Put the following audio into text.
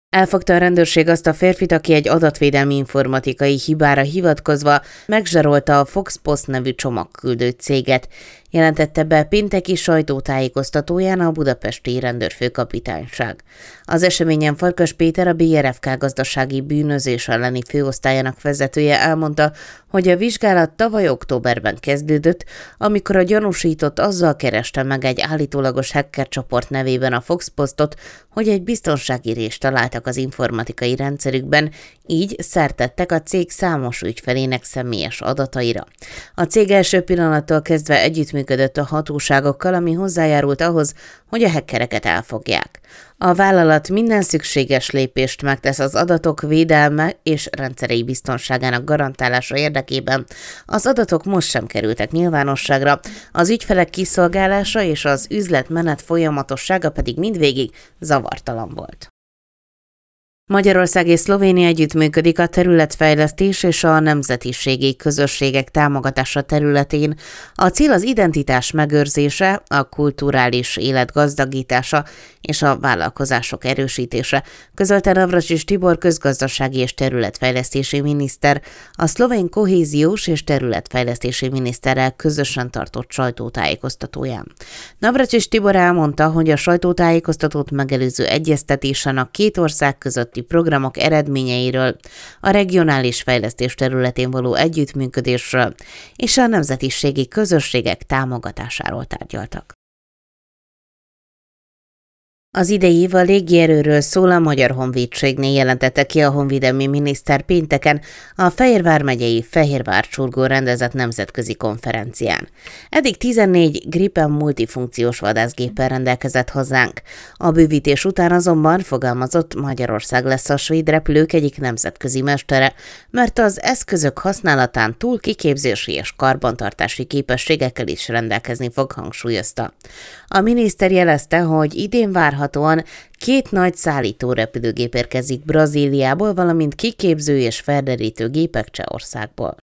Elfogta a rendőrség azt a férfit, aki egy adatvédelmi informatikai hibára hivatkozva megzsarolta a Fox Post nevű csomagküldő céget, jelentette be pénteki sajtótájékoztatóján a budapesti rendőrfőkapitányság. Az eseményen Farkas Péter, a BRFK gazdasági bűnözés elleni főosztályának vezetője elmondta, hogy a vizsgálat tavaly októberben kezdődött, amikor a gyanúsított azzal kereste meg egy állítólagos hacker csoport nevében a Fox Postot, hogy egy biztonsági rést találtak az informatikai rendszerükben, így szert tettek a cég számos ügyfelének személyes adataira. A cég első pillanattól kezdve együttműködött a hatóságokkal, ami hozzájárult ahhoz, hogy a hackereket elfogják. A vállalat minden szükséges lépést megtesz az adatok védelme és rendszerei biztonságának garantálása érdekében. Az adatok most sem kerültek nyilvánosságra, az ügyfelek kiszolgálása és az üzletmenet folyamatossága pedig mindvégig zavartalan volt. Magyarország és Szlovénia együttműködik a területfejlesztés és a nemzetiségi közösségek támogatása területén. A cél az identitás megőrzése, a kulturális élet gazdagítása és a vállalkozások erősítése, közölte Navracsics Tibor közgazdasági és területfejlesztési miniszter a szlovén kohéziós és területfejlesztési miniszterrel közösen tartott sajtótájékoztatóján. Navracsics Tibor elmondta, hogy a sajtótájékoztatót megelőző egyeztetésen a két ország közötti programok eredményeiről, a regionális fejlesztés területén való együttműködésről és a nemzetiségi közösségek támogatásáról tárgyaltak. Az idei év a légierőről szól, a Magyar Honvédségnél jelentette ki a honvédelmi miniszter pénteken a Fehérvár megyei Fehérvár-Csurgón rendezett nemzetközi konferencián. Eddig 14 Gripen multifunkciós vadászgéppel rendelkezett hazánk. A bővítés után azonban fogalmazott, Magyarország lesz a svéd repülők egyik nemzetközi mestere, mert az eszközök használatán túl kiképzési és karbantartási képességekkel is rendelkezni fog, hangsúlyozta. A miniszter jelezte, hogy idén várhatóan 2 nagy szállító repülőgép érkezik Brazíliából, valamint kiképző és felderítő gépek Csehországból.